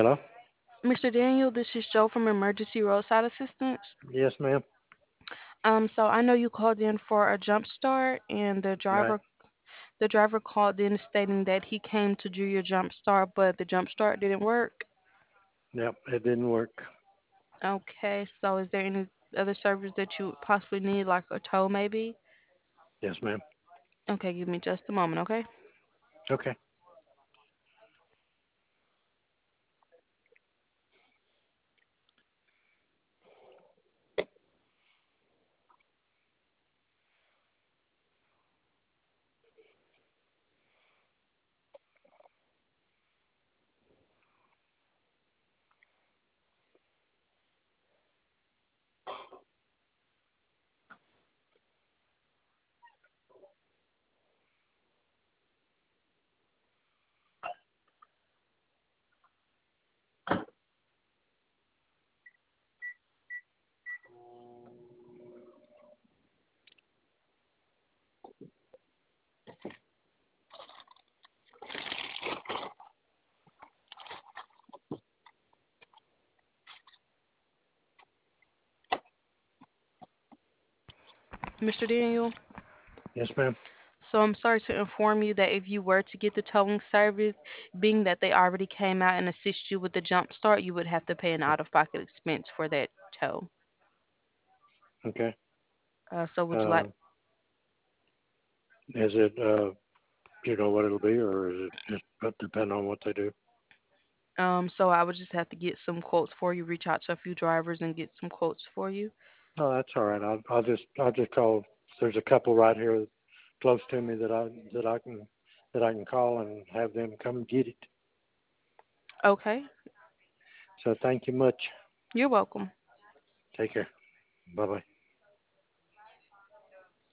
Hello? Mr. Daniel, this is Joe from Emergency Roadside Assistance. Yes, ma'am. So I know you called in for a jump start, and Right. the driver called in stating that he came to do your jump start, but the jump start didn't work. Yep, it didn't work. Okay, so is there any other service that you possibly need, like a tow maybe? Yes, ma'am. Okay, give me just a moment, okay? Okay. Mr. Daniel, Yes, ma'am. so I'm sorry to inform you that if you were to get the towing service, being that they already came out and assist you with the jump start, you would have to pay an out-of-pocket expense for that tow. Okay. So would you like? Uh, is it, do you know what it'll be, or is it just depend on what they do? So I would just have to get some quotes for you, reach out to a few drivers and get some quotes for you. Oh, that's all right. I'll just call. There's a couple right here close to me that I can call and have them come get it. Okay, So thank you much. you're welcome. Take care. Bye bye.